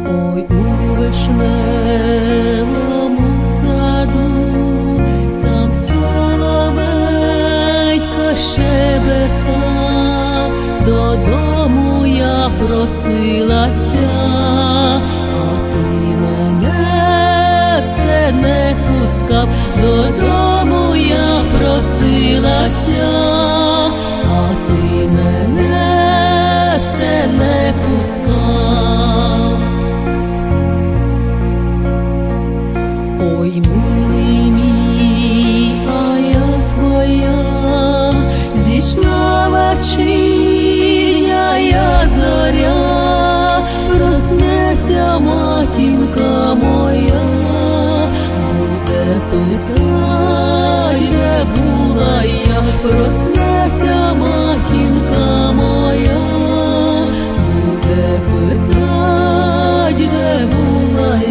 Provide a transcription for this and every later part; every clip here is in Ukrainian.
Ой, у вишневому саду, там соловейко щебетав, додому я просилася, а ти мене все не пускав. Додому я просилася, а ти мене все не пускав. Ой, милий мій, а я твоя, зійшла вечірня зоря, проснеться матінка моя, буде питать, де була я, проснеться матінка моя, буде питать, де була я.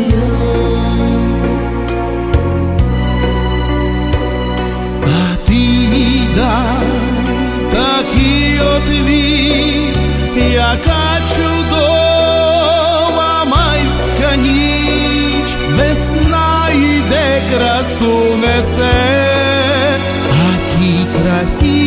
Такий отвіт, яка чудова майська ніч, весна йде, красу несе, а тій красі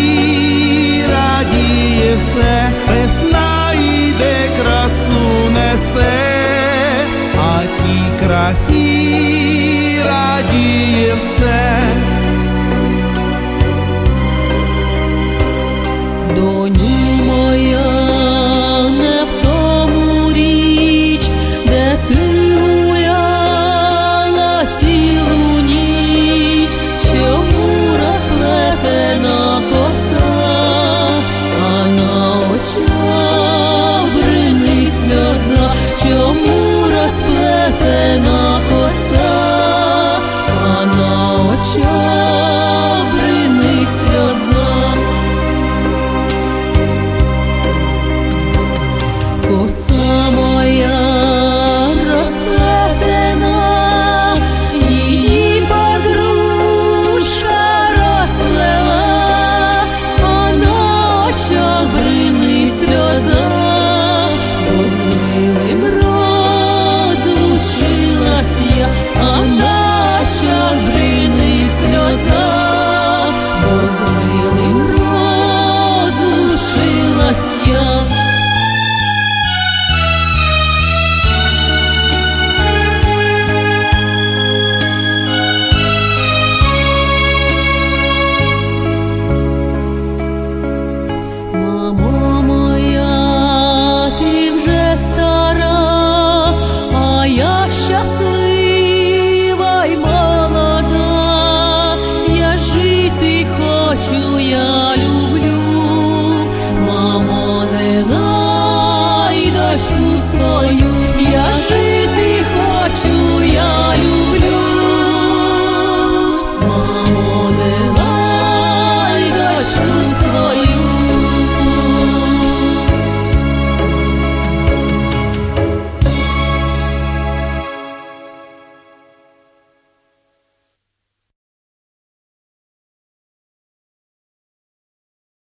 радіє все. Весна йде, красу несе, а тій красі радіє все. До